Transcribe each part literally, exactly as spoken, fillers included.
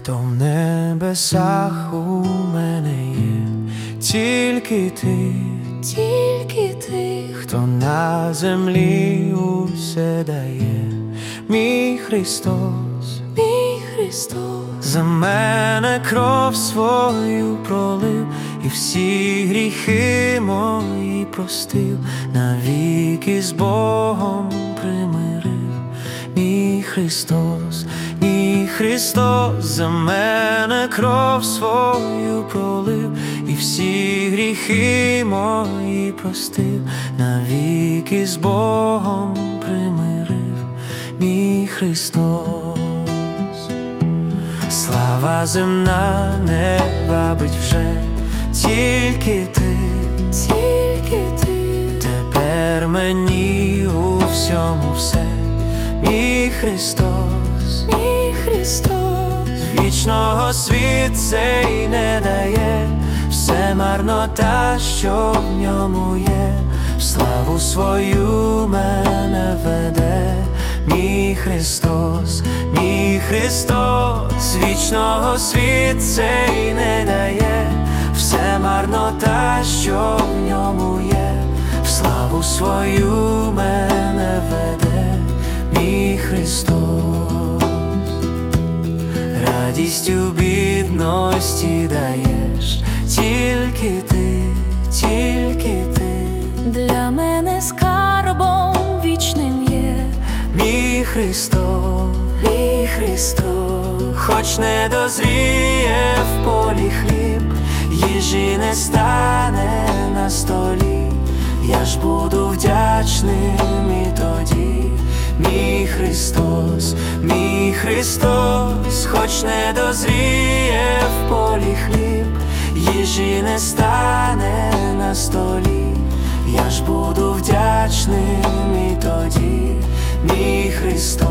Хто в небесах у мене є, тільки ти, тільки ти, хто на землі усе дає, мій Христос, мій Христос, за мене кров свою пролив і всі гріхи мої простив, навіки з Богом примирив. Мій Христос, мій Христос, за мене кров свою пролив і всі гріхи мої простив, навіки з Богом примирив. Мій Христос. Слава земна не вабить вже, тільки ти, тільки ти, тепер мені у всьому все. Мій Христос, мій Христос, вічного світ цей не дає, все марнота, що в ньому є, в славу свою мене веде. Мій Христос, мій Христос, вічного світ цей не дає, все марнота, що в ньому є, в славу свою мене веде. Мій Христос, радість у бідності даєш, тільки ти, тільки ти, для мене скарбом вічним є. мій Христос, мій Христос, хоч не дозріє в полі хліб, їжі не стане на столі, я ж буду вдячним і тоді. Мій Христос, мій Христос, хоч не дозріє в полі хліб, їжі не стане на столі, я ж буду вдячним і тоді. Мій Христос.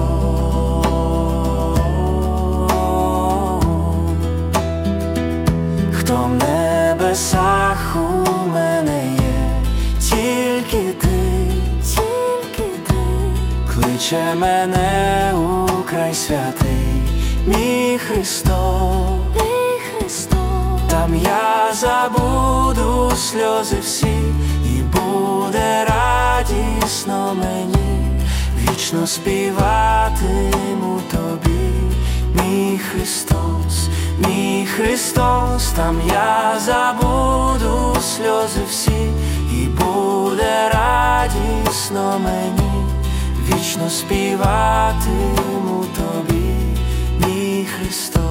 Хто в небесах у мене є, тільки ти, Тільки ти, кличе мене у край святий. Мій Христос, мій Христос, там я забуду сльози всі, і буде радісно мені, вічно співатиму тобі. Мій Христос, мій Христос, там я забуду сльози всі, і буде радісно мені, вічно співатиму тобі. Мій Христос.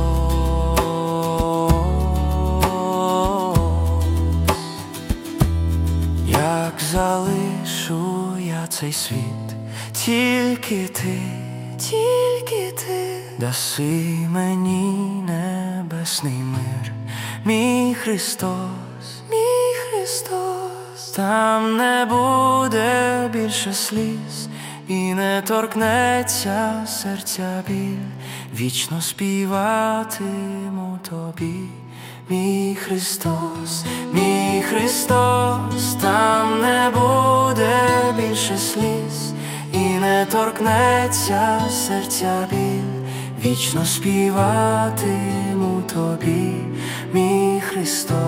Як залишу я цей світ, тільки ти, тільки ти, даси мені небесний мир. Мій Христос, мій Христос, там не буде більше сліз, і не торкнеться серця біль, вічно співатиму тобі. Мій Христос, мій Христос, там не буде більше сліз, і не торкнеться серця біль, вічно співатиму тобі. Мій Христос.